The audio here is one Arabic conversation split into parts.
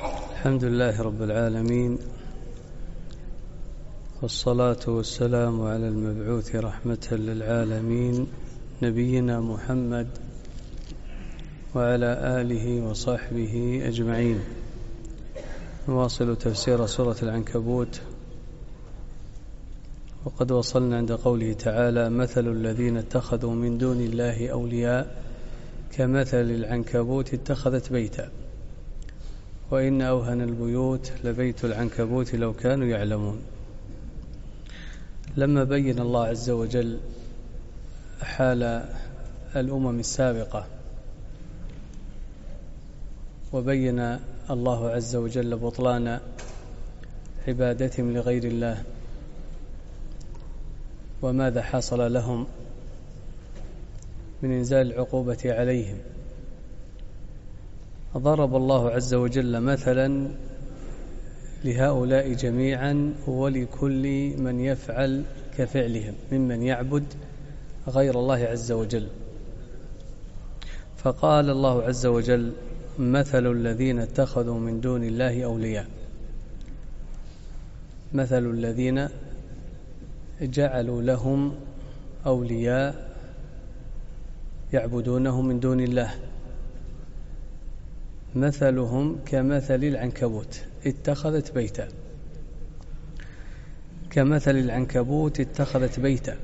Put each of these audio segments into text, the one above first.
الحمد لله رب العالمين، والصلاة والسلام على المبعوث رحمة للعالمين نبينا محمد وعلى آله وصحبه أجمعين. نواصل تفسير سورة العنكبوت، وقد وصلنا عند قوله تعالى: مثل الذين اتخذوا من دون الله أولياء كمثل العنكبوت اتخذت بيتا وإن أوهن البيوت لبيت العنكبوت لو كانوا يعلمون. لما بين الله عز وجل حال الأمم السابقة، وبين الله عز وجل بطلان عبادتهم لغير الله وماذا حصل لهم من إنزال العقوبة عليهم، ضرب الله عز وجل مثلا لهؤلاء جميعا ولكل من يفعل كفعلهم ممن يعبد غير الله عز وجل. فقال الله عز وجل: مثل الذين اتخذوا من دون الله أولياء، مثل الذين جعلوا لهم أولياء يعبدونهم من دون الله، مثلهم كمثل العنكبوت اتخذت بيتا، كمثل العنكبوت اتخذت بيتا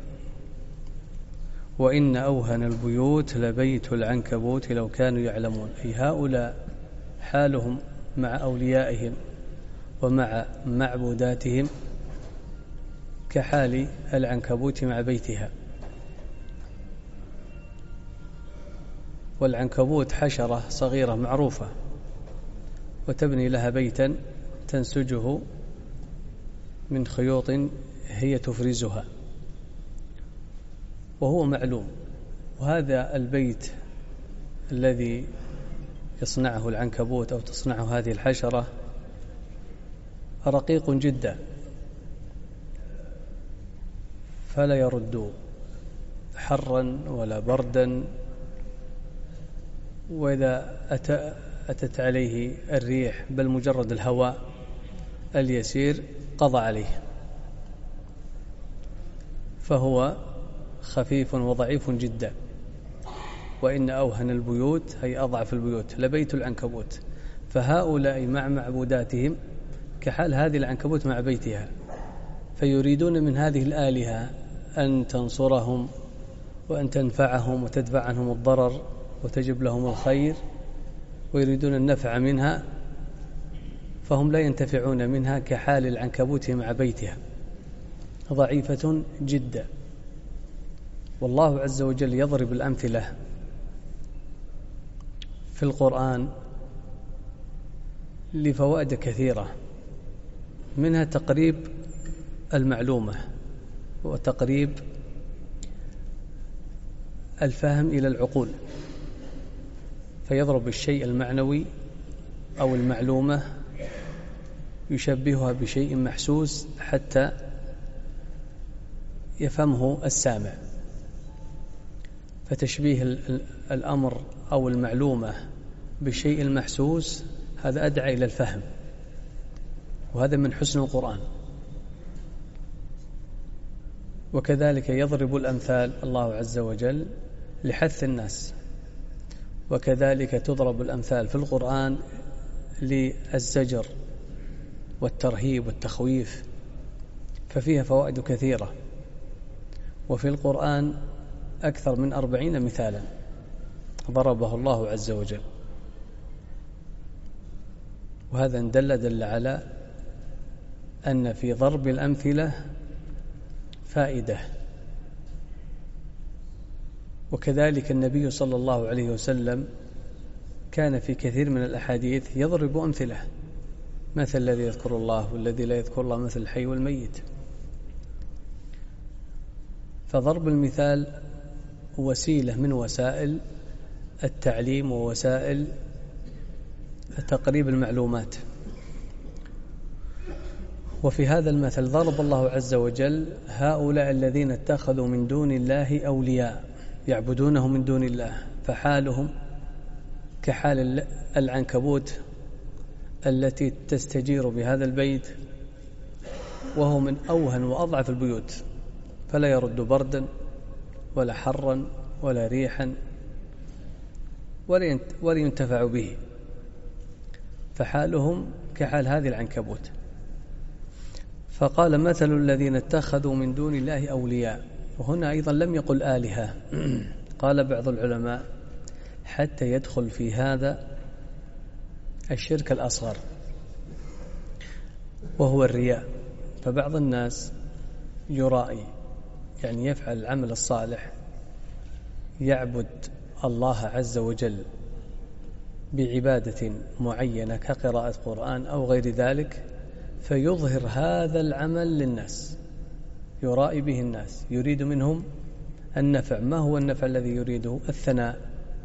وإن أوهن البيوت لبيت العنكبوت لو كانوا يعلمون. أي هؤلاء حالهم مع أوليائهم ومع معبوداتهم كحال العنكبوت مع بيتها. والعنكبوت حشرة صغيرة معروفة، وتبني لها بيتا تنسجه من خيوط هي تفرزها، وهو معلوم. وهذا البيت الذي يصنعه العنكبوت أو تصنعه هذه الحشرة رقيق جدا، فلا يرد حرا ولا بردا، وإذا أتت عليه الريح بل مجرد الهواء اليسير قضى عليه، فهو خفيف وضعيف جدا. وإن أوهن البيوت أي أضعف البيوت لبيت العنكبوت، فهؤلاء مع معبوداتهم كحال هذه العنكبوت مع بيتها، فيريدون من هذه الآلهة أن تنصرهم وأن تنفعهم وتدفع عنهم الضرر وتجب لهم الخير، ويريدون النفع منها، فهم لا ينتفعون منها كحال العنكبوت مع بيتها، ضعيفة جدا. والله عز وجل يضرب الأمثلة في القرآن لفوائد كثيرة، منها تقريب المعلومة وتقريب الفهم إلى العقول، فيضرب الشيء المعنوي أو المعلومة يشبهها بشيء محسوس حتى يفهمه السامع. فتشبيه الأمر أو المعلومة بالشيء المحسوس هذا أدعى إلى الفهم، وهذا من حسن القرآن. وكذلك يضرب الأمثال الله عز وجل لحث الناس، وكذلك تضرب الأمثال في القرآن للزجر والترهيب والتخويف، ففيها فوائد كثيرة. وفي القرآن أكثر من 40 مثالا ضربه الله عز وجل، وهذا دل على أن في ضرب الأمثلة فائدة. وكذلك النبي صلى الله عليه وسلم كان في كثير من الأحاديث يضرب أمثلة، مثل الذي يذكر الله والذي لا يذكر الله، مثل الحي والميت. فضرب المثال وسيلة من وسائل التعليم ووسائل تقريب المعلومات. وفي هذا المثل ضرب الله عز وجل هؤلاء الذين اتخذوا من دون الله أولياء يعبدونه من دون الله، فحالهم كحال العنكبوت التي تستجير بهذا البيت وهو من أوهن وأضعف البيوت، فلا يرد بردا ولا حرا ولا ريحا ولا ينتفع به، فحالهم كحال هذه العنكبوت. فقال مثل الذين اتخذوا من دون الله أولياء، وهنا أيضا لم يقل آلهة. قال بعض العلماء حتى يدخل في هذا الشرك الأصغر وهو الرياء. فبعض الناس يرائي، يعني يفعل العمل الصالح، يعبد الله عز وجل بعبادة معينة كقراءة قرآن أو غير ذلك، فيظهر هذا العمل للناس، يرائي به الناس، يريد منهم النفع. ما هو النفع الذي يريده؟ الثناء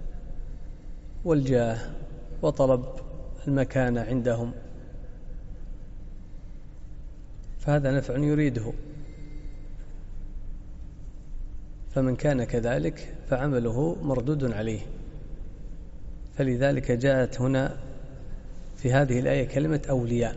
والجاه وطلب المكانة عندهم، فهذا نفع يريده. فمن كان كذلك فعمله مردود عليه. فلذلك جاءت هنا في هذه الآية كلمة أولياء.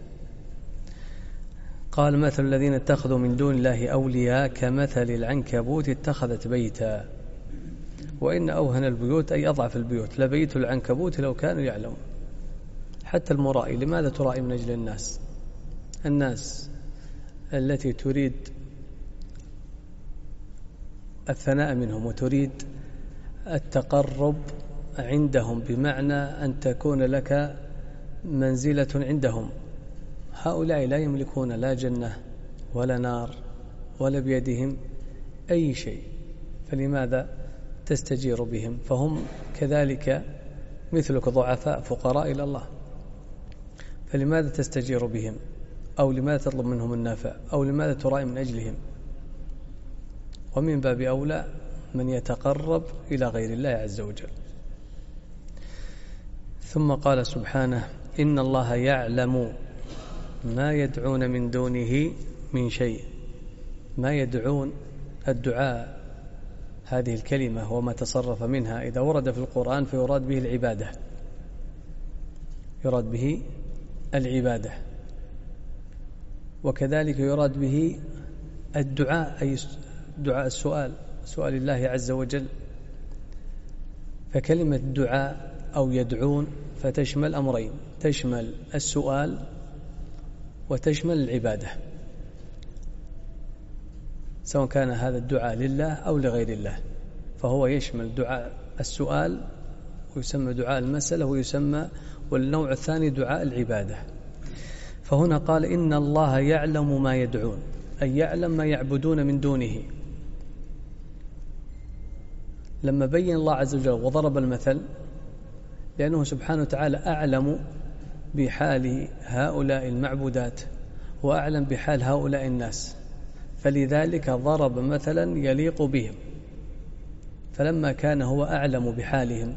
قال مثل الذين اتخذوا من دون الله أولياء كمثل العنكبوت اتخذت بيتا وإن أوهن البيوت أي أضعف البيوت لبيت العنكبوت لو كانوا يعلمون. حتى المرائي، لماذا ترائي من أجل الناس التي تريد الثناء منهم وتريد التقرب عندهم، بمعنى أن تكون لك منزلة عندهم. هؤلاء لا يملكون لا جنة ولا نار ولا بيدهم أي شيء، فلماذا تستجير بهم؟ فهم كذلك مثلك ضعفاء فقراء إلى الله، فلماذا تستجير بهم؟ أو لماذا تطلب منهم النافع؟ أو لماذا ترائي من أجلهم؟ ومن باب أولى من يتقرب إلى غير الله عز وجل. ثم قال سبحانه إن الله يعلم ما يدعون من دونه من شيء. ما يدعون، الدعاء، هذه الكلمة وما تصرف منها إذا ورد في القرآن فيراد به العبادة، يراد به العبادة، وكذلك يراد به الدعاء، أي دعاء السؤال، سؤال الله عز وجل. فكلمة دعاء أو يدعون فتشمل أمرين، تشمل السؤال وتشمل العبادة، سواء كان هذا الدعاء لله أو لغير الله، فهو يشمل دعاء السؤال ويسمى دعاء المسألة ويسمى، والنوع الثاني دعاء العبادة. فهنا قال إن الله يعلم ما يدعون، أي يعلم ما يعبدون من دونه. لما بين الله عز وجل وضرب المثل لأنه سبحانه وتعالى أعلم بحال هؤلاء المعبودات وأعلم بحال هؤلاء الناس، فلذلك ضرب مثلا يليق بهم. فلما كان هو أعلم بحالهم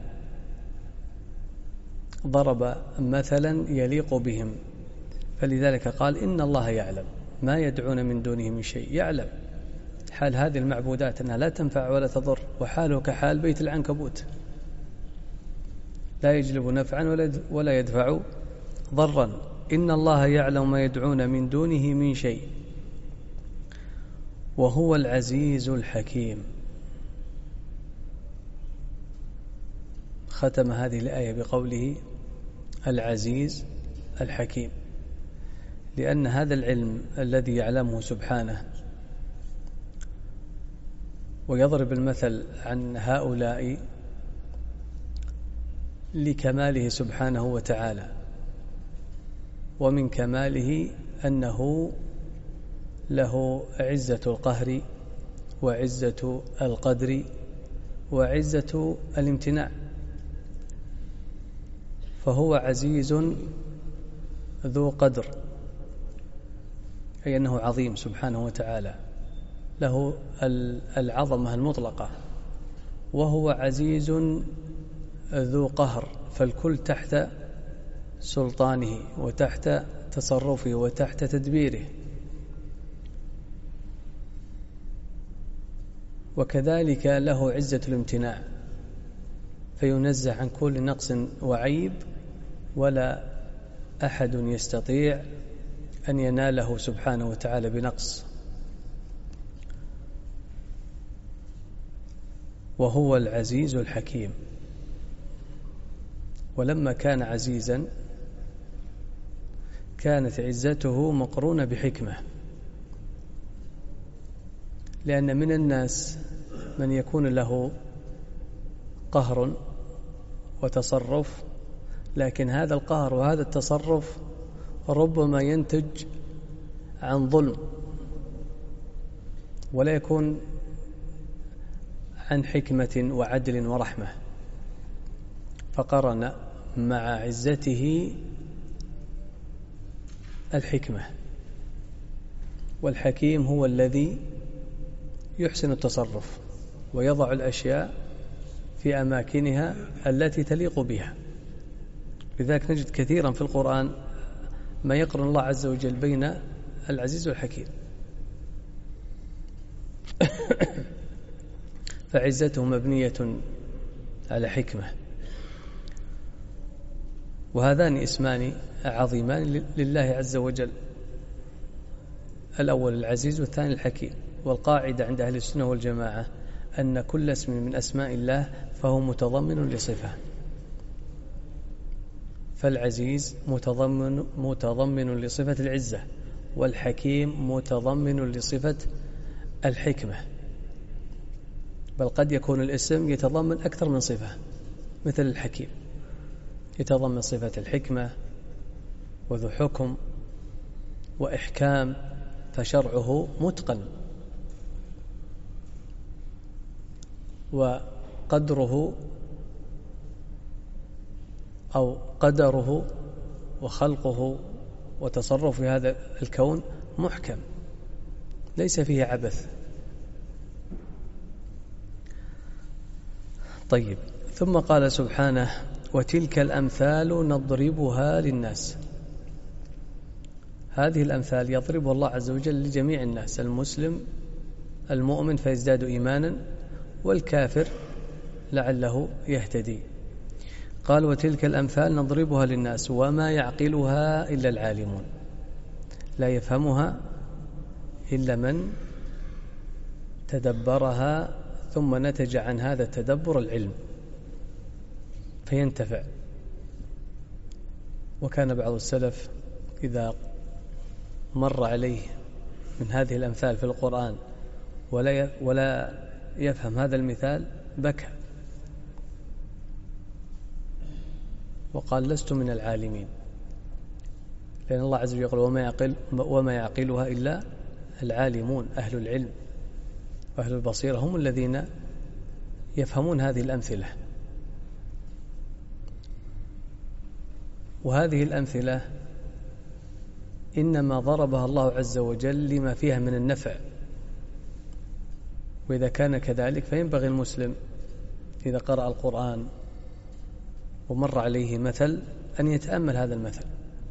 ضرب مثلا يليق بهم، فلذلك قال إن الله يعلم ما يدعون من دونه من شيء. يعلم حال هذه المعبودات أنها لا تنفع ولا تضر، وحاله كحال بيت العنكبوت، لا يجلب نفعا ولا يدفع ضرا. إن الله يعلم ما يدعون من دونه من شيء وهو العزيز الحكيم. ختم هذه الآية بقوله العزيز الحكيم، لأن هذا العلم الذي يعلمه سبحانه ويضرب المثل عن هؤلاء لكماله سبحانه وتعالى، ومن كماله أنه له عزة القهر وعزة القدر وعزة الامتناع، فهو عزيز ذو قدر، أي أنه عظيم سبحانه وتعالى، له العظمة المطلقة، وهو عزيز ذو قهر، فالكل تحت سلطانه وتحت تصرفه وتحت تدبيره. وكذلك له عزة الامتناع، فينزه عن كل نقص وعيب ولا أحد يستطيع أن يناله سبحانه وتعالى بنقص، وهو العزيز الحكيم. ولما كان عزيزا كانت عزته مقرونة بحكمة، لأن من الناس من يكون له قهر وتصرف، لكن هذا القهر وهذا التصرف ربما ينتج عن ظلم ولا يكون عن حكمة وعدل ورحمة، فقرن مع عزته الحكمة. والحكيم هو الذي يحسن التصرف ويضع الأشياء في أماكنها التي تليق بها. لذلك نجد كثيرا في القرآن ما يقرن الله عز وجل بين العزيز والحكيم. فعزته مبنية على حكمة. وهذان اسمان عظيمان لله عز وجل، الأول العزيز والثاني الحكيم. والقاعدة عند أهل السنة والجماعة أن كل اسم من أسماء الله فهو متضمن لصفة، فالعزيز متضمن لصفة العزة، والحكيم متضمن لصفة الحكمة. بل قد يكون الاسم يتضمن أكثر من صفة، مثل الحكيم يتضمن صفة الحكمة وذو حكم وإحكام، فشرعه متقن، وقدره أو قدره وخلقه وتصرف في هذا الكون محكم ليس فيه عبث. طيب، ثم قال سبحانه: وتلك الأمثال نضربها للناس. هذه الأمثال يضربها الله عز وجل لجميع الناس، المسلم المؤمن فيزداد إيمانا، والكافر لعله يهتدي. قال: وتلك الأمثال نضربها للناس وما يعقلها إلا العالمون. لا يفهمها إلا من تدبرها، ثم نتج عن هذا التدبر العلم فينتفع. وكان بعض السلف إذا مر عليه من هذه الأمثال في القرآن ولا يفهم هذا المثال بكى وقال: لست من العالمين، لأن الله عز وجل يقول: وما يعقلها إلا العالمون. أهل العلم وأهل البصيرة هم الذين يفهمون هذه الأمثلة. وهذه الأمثلة إنما ضربها الله عز وجل لما فيها من النفع، وإذا كان كذلك فينبغي المسلم إذا قرأ القرآن ومر عليه مثل أن يتأمل هذا المثل،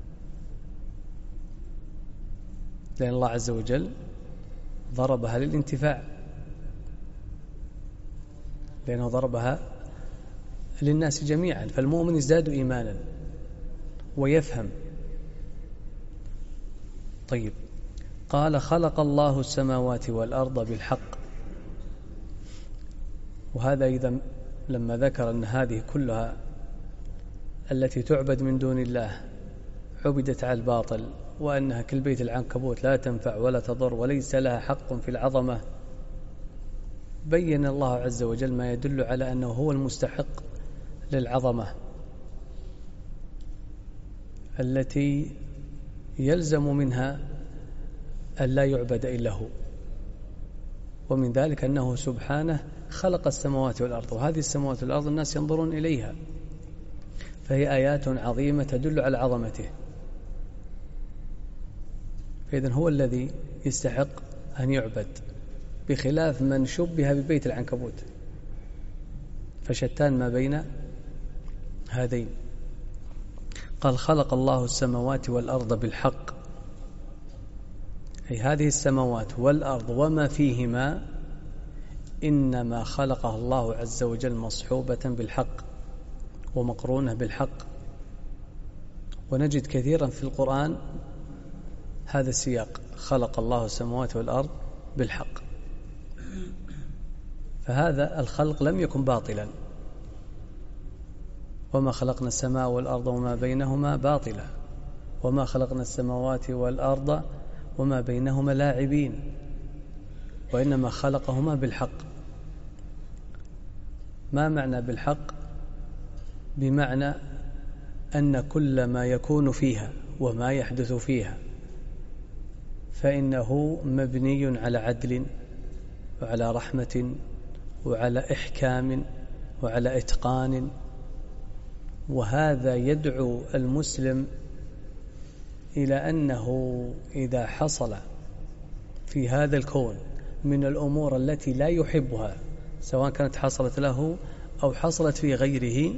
لأن الله عز وجل ضربها للانتفاع، لأنه ضربها للناس جميعا، فالمؤمن يزداد إيمانا ويفهم. طيب، قال: خلق الله السماوات والأرض بالحق. وهذا إذا لما ذكر أن هذه كلها التي تعبد من دون الله عبدت على الباطل، وأنها كالبيت العنكبوت لا تنفع ولا تضر وليس لها حق في العظمة، بين الله عز وجل ما يدل على أنه هو المستحق للعظمة التي يلزم منها أن لا يعبد إلا هو. ومن ذلك أنه سبحانه خلق السماوات والأرض، وهذه السماوات والأرض الناس ينظرون إليها، فهي آيات عظيمة تدل على عظمته. فإذن هو الذي يستحق أن يعبد، بخلاف من شبه ببيت العنكبوت، فشتان ما بين هذين. قال: خلق الله السماوات والأرض بالحق، أي هذه السماوات والأرض وما فيهما إنما خلقها الله عز وجل مصحوبة بالحق ومقرونة بالحق، ونجد كثيرا في القرآن هذا السياق: خلق الله السماوات والأرض بالحق. فهذا الخلق لم يكن باطلا، وما خلقنا السماء والأرض وما بينهما باطلا، وما خلقنا السماوات والأرض وما بينهما لاعبين، وإنما خلقهما بالحق. ما معنى بالحق؟ بمعنى أن كل ما يكون فيها وما يحدث فيها فإنه مبني على عدل وعلى رحمة وعلى إحكام وعلى إتقان. وهذا يدعو المسلم إلى أنه إذا حصل في هذا الكون من الأمور التي لا يحبها، سواء كانت حصلت له أو حصلت في غيره،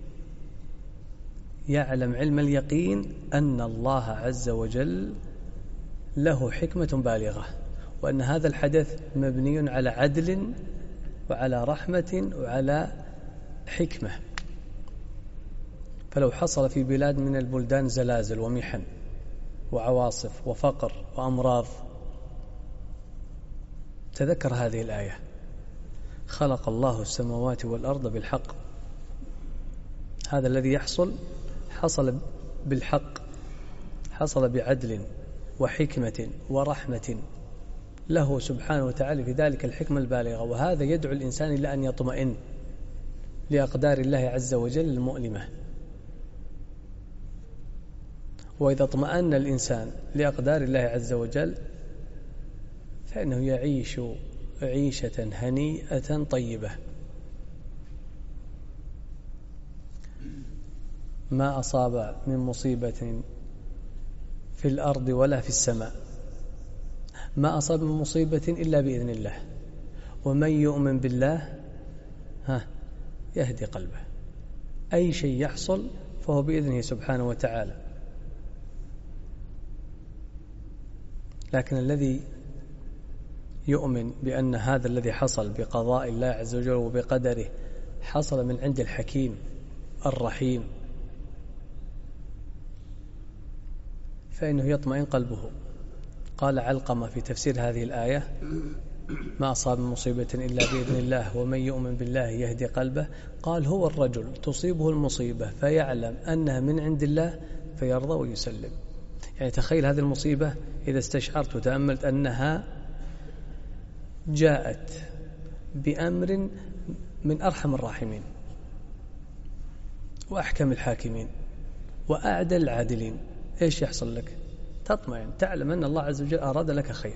يعلم علم اليقين أن الله عز وجل له حكمة بالغة، وأن هذا الحدث مبني على عدل وعلى رحمة وعلى حكمة. فلو حصل في بلاد من البلدان زلازل ومحن وعواصف وفقر وأمراض، تذكر هذه الآية: خلق الله السماوات والأرض بالحق. هذا الذي حصل بالحق، حصل بعدل وحكمة ورحمة، له سبحانه وتعالى في ذلك الحكمة البالغة. وهذا يدعو الإنسان إلى أن يطمئن لأقدار الله عز وجل المؤلمة. وإذا اطمأن الإنسان لأقدار الله عز وجل فإنه يعيش عيشة هنيئة طيبة. ما أصاب من مصيبة في الأرض ولا في السماء، ما أصاب من مصيبة إلا بإذن الله، ومن يؤمن بالله يهدي قلبه. أي شيء يحصل فهو بإذنه سبحانه وتعالى. لكن الذي يؤمن بأن هذا الذي حصل بقضاء الله عز وجل وبقدره حصل من عند الحكيم الرحيم، فإنه يطمئن قلبه. قال علقمة في تفسير هذه الآية: ما أصاب من مصيبة إلا بإذن الله ومن يؤمن بالله يهدي قلبه. قال: هو الرجل تصيبه المصيبة فيعلم أنها من عند الله فيرضى ويسلم. يعني تخيل هذه المصيبة إذا استشعرت وتأملت أنها جاءت بأمر من أرحم الراحمين وأحكم الحاكمين وأعدل العادلين، إيش يحصل لك؟ تطمئن، تعلم أن الله عز وجل أراد لك خير.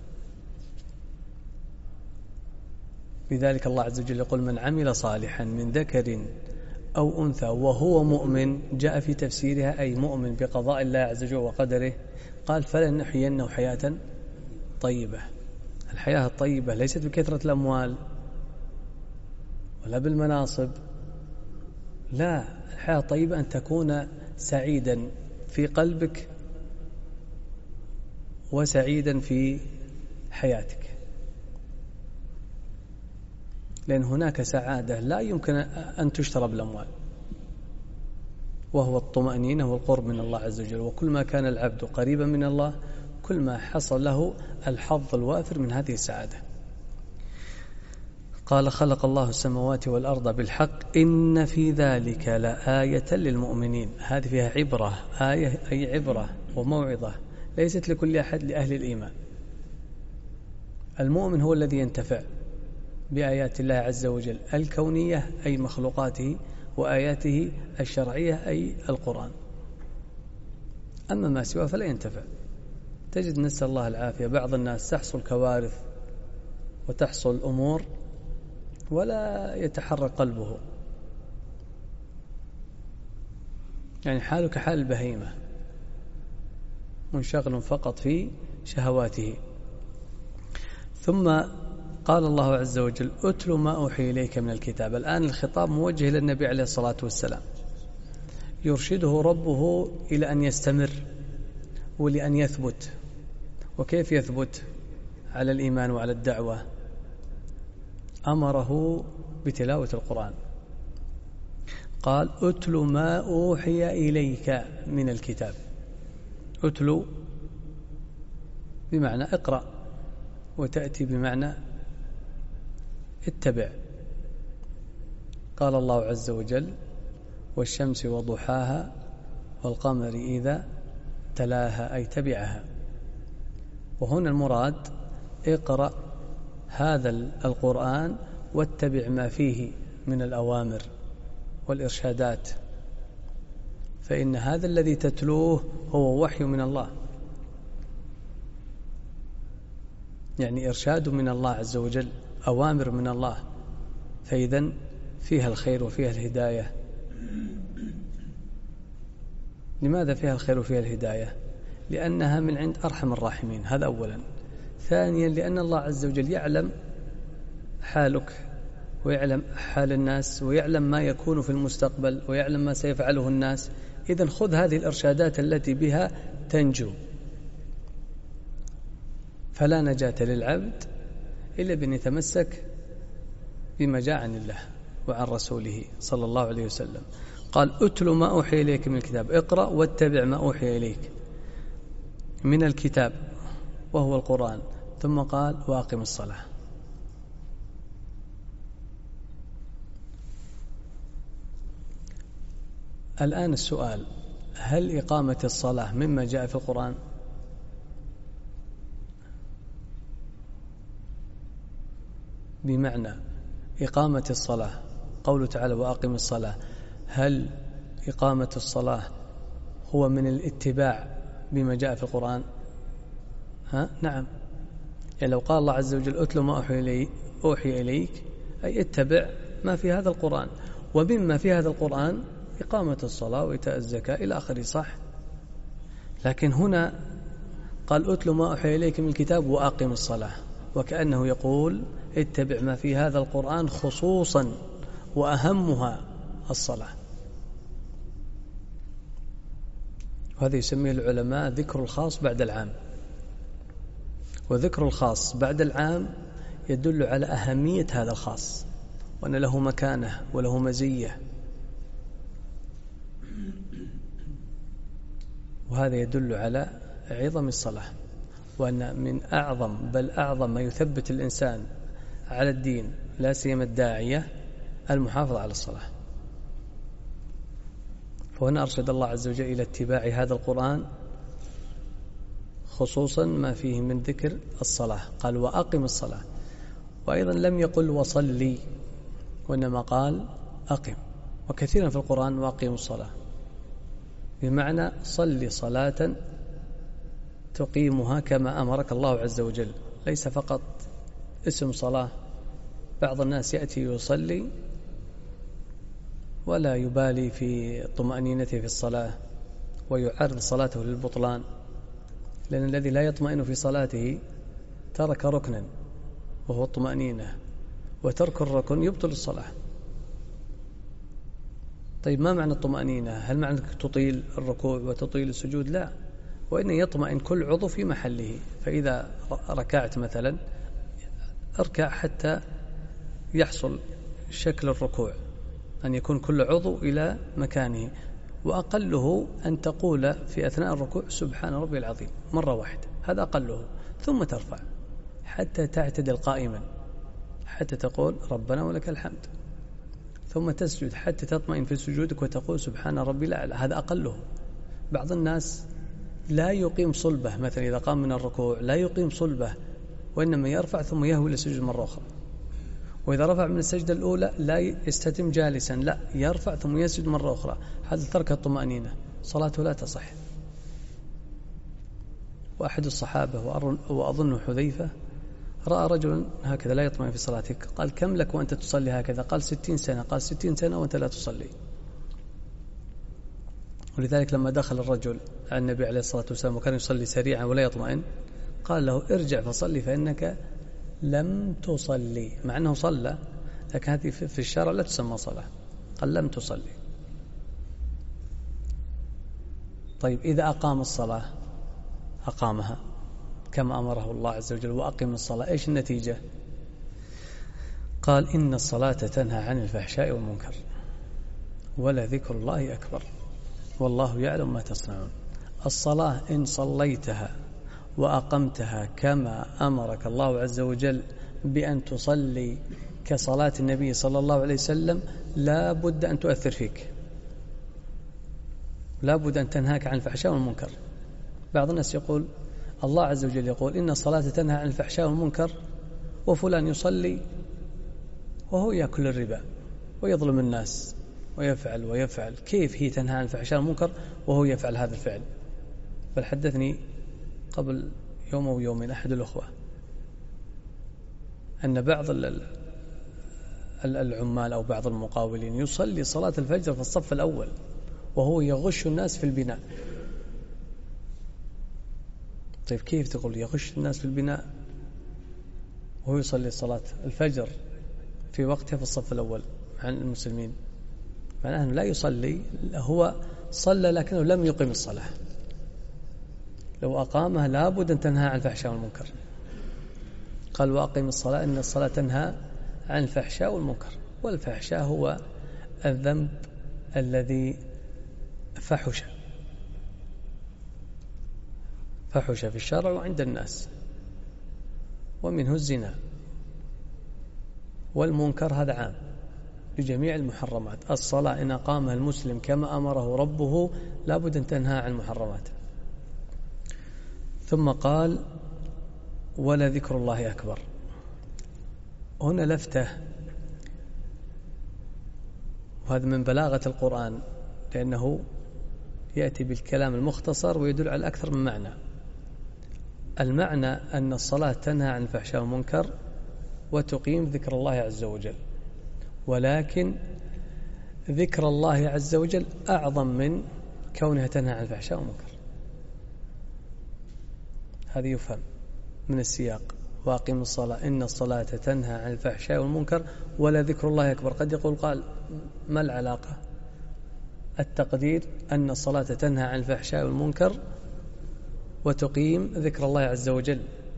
لذلك الله عز وجل يقول: من عمل صالحا من ذكر أو أنثى وهو مؤمن، جاء في تفسيرها أي مؤمن بقضاء الله عز وجل وقدره، قال: فلنحيينه حياة طيبة. الحياة الطيبة ليست بكثرة الأموال ولا بالمناصب، لا، الحياة الطيبة أن تكون سعيدا في قلبك وسعيدا في حياتك، لأن هناك سعادة لا يمكن أن تشترى بالأموال، وهو الطمأنينة والقرب من الله عز وجل. وكل ما كان العبد قريبا من الله كل ما حصل له الحظ الوافر من هذه السعادة. قال: خلق الله السماوات والأرض بالحق إن في ذلك لآية للمؤمنين. هذه فيها عبرة، آية أي عبرة وموعظة، ليست لكل أحد، لأهل الإيمان. المؤمن هو الذي ينتفع بآيات الله عز وجل الكونية أي مخلوقاته، وآياته الشرعية أي القرآن. أما ما سواه فلا ينتفع. تجد، نسأل الله العافية، بعض الناس تحصل كوارث وتحصل أمور ولا يتحرك قلبه، يعني حاله كحال البهيمة، منشغل فقط في شهواته. ثم قال الله عز وجل: أتل ما أوحي إليك من الكتاب. الآن الخطاب موجه إلى النبي عليه الصلاة والسلام، يرشده ربه إلى أن يستمر ولأن يثبت. وكيف يثبت على الإيمان وعلى الدعوة؟ أمره بتلاوة القرآن. قال أتل ما أوحي إليك من الكتاب. أتل بمعنى اقرأ، وتأتي بمعنى اتبع. قال الله عز وجل: والشمس وضحاها والقمر إذا تلاها، أي تبعها. وهنا المراد اقرأ هذا القرآن واتبع ما فيه من الأوامر والإرشادات، فإن هذا الذي تتلوه هو وحي من الله، يعني إرشاد من الله عز وجل، أوامر من الله، فإذن فيها الخير وفيها الهداية. لماذا فيها الخير وفيها الهداية؟ لأنها من عند أرحم الراحمين، هذا أولا. ثانيا لأن الله عز وجل يعلم حالك ويعلم حال الناس ويعلم ما يكون في المستقبل ويعلم ما سيفعله الناس. إذن خذ هذه الإرشادات التي بها تنجو. فلا نجاة للعبد إلا بأن يتمسك بما جاء عن الله وعن رسوله صلى الله عليه وسلم. قال: أتل ما أوحي إليك من الكتاب، اقرأ واتبع ما أوحي إليك من الكتاب وهو القرآن. ثم قال: وأقم الصلاة. الآن السؤال: هل إقامة الصلاة مما جاء في القرآن؟ بمعنى إقامة الصلاة، قوله تعالى: وأقم الصلاة، هل إقامة الصلاة هو من الاتباع بما جاء في القرآن؟ نعم. يعني لو قال الله عز وجل: أتل ما أوحي إليك، أي اتبع ما في هذا القرآن، ومما في هذا القرآن إقامة الصلاة وإيتاء الزكاة إلى آخره، صح؟ لكن هنا قال: أتل ما أوحي إليك من الكتاب وأقم الصلاة، وكأنه يقول: اتبع ما في هذا القرآن خصوصا وأهمها الصلاة. وهذا يسميه العلماء ذكر الخاص بعد العام. وذكر الخاص بعد العام يدل على أهمية هذا الخاص، وأن له مكانة وله مزية، وهذا يدل على عظم الصلاة، وأن من أعظم بل أعظم ما يثبت الإنسان على الدين، لا سيما الداعية، المحافظة على الصلاة. فهنا أرشد الله عز وجل إلى اتباع هذا القرآن، خصوصا ما فيه من ذكر الصلاة. قال: وأقم الصلاة. وأيضا لم يقل وصلي، وإنما قال أقم. وكثيرا في القرآن وأقم الصلاة، بمعنى صلي صلاة تقيمها كما أمرك الله عز وجل، ليس فقط اسم صلاة. بعض الناس يأتي يصلي ولا يبالي في طمأنينته في الصلاة، ويعرض صلاته للبطلان، لأن الذي لا يطمئن في صلاته ترك ركنا وهو الطمأنينة، وترك الركن يبطل الصلاة. طيب، ما معنى الطمأنينة؟ هل معنى أنك تطيل الركوع وتطيل السجود؟ لا، وإن يطمئن كل عضو في محله. فإذا ركعت مثلا، اركع حتى يحصل شكل الركوع، أن يكون كل عضو إلى مكانه، وأقله أن تقول في أثناء الركوع: سبحان ربي العظيم، مرة واحدة، هذا أقله. ثم ترفع حتى تعتدل قائما، حتى تقول: ربنا ولك الحمد. ثم تسجد حتى تطمئن في سجودك وتقول: سبحان ربي الأعلى، هذا أقله. بعض الناس لا يقيم صلبه، مثلا إذا قام من الركوع لا يقيم صلبه، وإنما يرفع ثم يهوي للسجود مرة أخرى. وإذا رفع من السجدة الأولى لا يستتم جالسا، لا، يرفع ثم يسجد مرة أخرى. هذا ترك الطمأنينة، صلاته لا تصح. وأحد الصحابة وأظن حذيفة رأى رجلا هكذا لا يطمئن في صلاته، قال: كم لك وأنت تصلي هكذا؟ قال: 60 سنة. قال: 60 سنة وأنت لا تصلي. ولذلك لما دخل الرجل على النبي عليه الصلاة والسلام وكان يصلي سريعا ولا يطمئن، قال له: ارجع فصلي فإنك لم تصلي. مع أنه صلى، لكن هذه في الشرع لا تسمى صلاة. قال: لم تصلي. طيب، إذا أقام الصلاة أقامها كما أمره الله عز وجل: وأقم الصلاة، إيش النتيجة؟ قال: إن الصلاة تنهى عن الفحشاء والمنكر. ولذكر الله أكبر والله يعلم ما تصنعون. الصلاة إن صليتها وأقمتها كما أمرك الله عز وجل بأن تصلي كصلاة النبي صلى الله عليه وسلم لا بد أن تؤثر فيك، لا بد أن تنهاك عن الفحشاء والمنكر. بعض الناس يقول الله عز وجل يقول إن الصلاة تنهى عن الفحشاء والمنكر، وفلان يصلي وهو يأكل الربا ويظلم الناس ويفعل كيف هي تنهى عن الفحشاء والمنكر وهو يفعل هذا الفعل؟ بل حدثني قبل يوم أو يومين أحد الأخوة أن بعض العمال أو بعض المقاولين يصلي صلاة الفجر في الصف الأول وهو يغش الناس في البناء. طيب كيف تقول يغش الناس في البناء وهو يصلي صلاة الفجر في وقتها في الصف الأول عن المسلمين؟ معناه لا يصلي، هو صلى لكنه لم يقم الصلاة. لو أقامها لابد أن تنهى عن الفحشاء والمنكر. قال وأقم الصلاة إن الصلاة تنهى عن الفحشاء والمنكر. والفحشاء هو الذنب الذي فحش في الشرع وعند الناس، ومنه الزنا. والمنكر هذا عام لجميع المحرمات. الصلاة إن أقامها المسلم كما أمره ربه لابد أن تنهى عن المحرمات. ثم قال ولذكر الله أكبر. هنا لفتة، وهذا من بلاغة القرآن لأنه يأتي بالكلام المختصر ويدل على أكثر من معنى. المعنى أن الصلاة تنهى عن الفحشاء والمنكر وتقيم ذكر الله عز وجل، ولكن ذكر الله عز وجل أعظم من كونها تنهى عن الفحشاء والمنكر. هذا يفهم من السياق. وأقيم الصلاة إن الصلاة تنهى عن الفحشاء والمنكر ولذكر الله أكبر. قد يقول قال ما العلاقة؟ التقدير أن الصلاة تنهى عن الفحشاء والمنكر وتقيم ذكر الله عز وجل.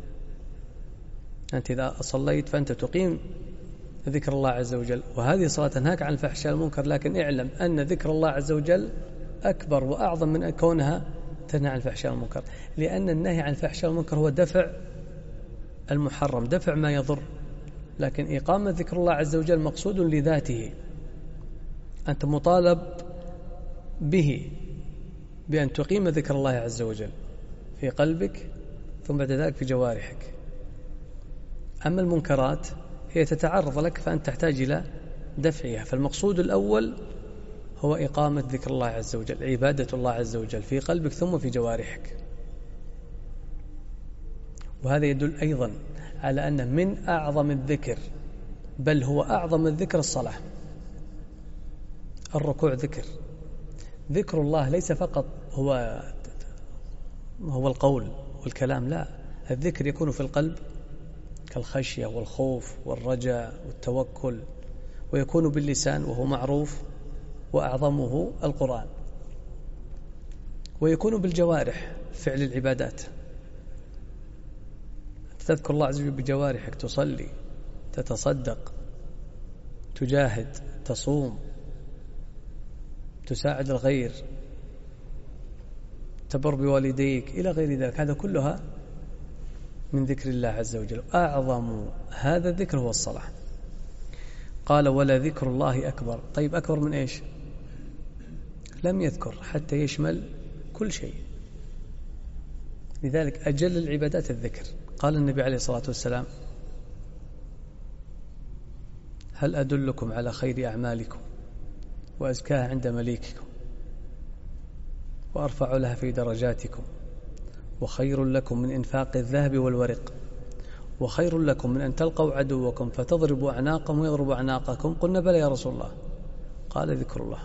أنت إذا صليت فأنت تقيم ذكر الله عز وجل، وهذه الصلاة تنهاك عن الفحشاء والمنكر، لكن اعلم أن ذكر الله عز وجل أكبر وأعظم من كونها تنهى عن الفحشاء والمنكر، لأن النهي عن الفحشاء والمنكر هو دفع المحرم، دفع ما يضر، لكن إقامة ذكر الله عز وجل مقصود لذاته. أنت مطالب به بأن تقيم ذكر الله عز وجل في قلبك ثم بعد ذلك في جوارحك. أما المنكرات هي تتعرض لك فأنت تحتاج إلى دفعها. فالمقصود الأول هو إقامة ذكر الله عز وجل، عبادة الله عز وجل في قلبك ثم في جوارحك. وهذا يدل أيضا على أن من أعظم الذكر، بل هو أعظم الذكر، الصلاة. الركوع ذكر الله ليس فقط هو القول والكلام، لا، الذكر يكون في القلب كالخشية والخوف والرجاء والتوكل، ويكون باللسان وهو معروف وأعظمه القرآن، ويكون بالجوارح فعل العبادات. تذكر الله عز وجل بجوارحك، تصلي، تتصدق، تجاهد، تصوم، تساعد الغير، تبر بوالديك إلى غير ذلك. هذا كلها من ذكر الله عز وجل. أعظم هذا الذكر هو الصلاة. قال ولا ذكر الله أكبر. طيب أكبر من إيش؟ لم يذكر حتى يشمل كل شيء. لذلك أجل العبادات الذكر. قال النبي عليه الصلاة والسلام هل أدلكم على خير أعمالكم وأزكاها عند مليككم وأرفع لها في درجاتكم وخير لكم من إنفاق الذهب والورق وخير لكم من أن تلقوا عدوكم فتضربوا أعناقهم ويضربوا أعناقكم؟ قلنا بلى يا رسول الله. قال ذكر الله.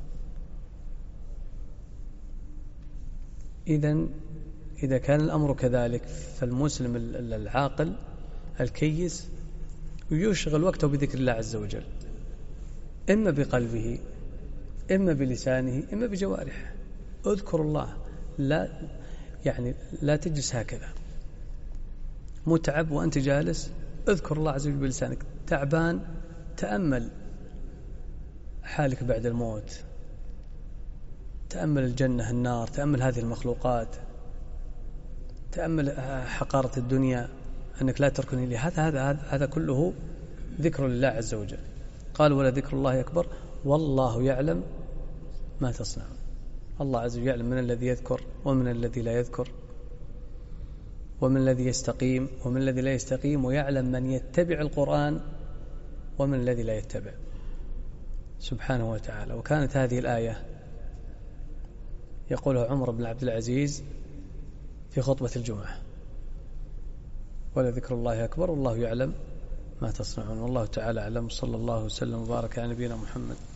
إذا كان الأمر كذلك فالمسلم العاقل الكيس يشغل وقته بذكر الله عز وجل، إما بقلبه إما بلسانه إما بجوارحه. اذكر الله، لا تجلس هكذا متعب وأنت جالس، اذكر الله عز وجل بلسانك. تعبان، تأمل حالك بعد الموت، تأمل الجنة النار، تأمل هذه المخلوقات، تأمل حقارة الدنيا، أنك لا تركني لي. هذا كله ذكر لله عز وجل. قال ولذكر الله أكبر والله يعلم ما تصنعون. الله عز وجل يعلم من الذي يذكر ومن الذي لا يذكر، ومن الذي يستقيم ومن الذي لا يستقيم، ويعلم من يتبع القرآن ومن الذي لا يتبع، سبحانه وتعالى. وكانت هذه الآية يقولها عمر بن عبد العزيز في خطبة الجمعة: ولذكر الله أكبر والله يعلم ما تصنعون. والله تعالى أعلم. صلى الله وسلم وبارك على نبينا محمد.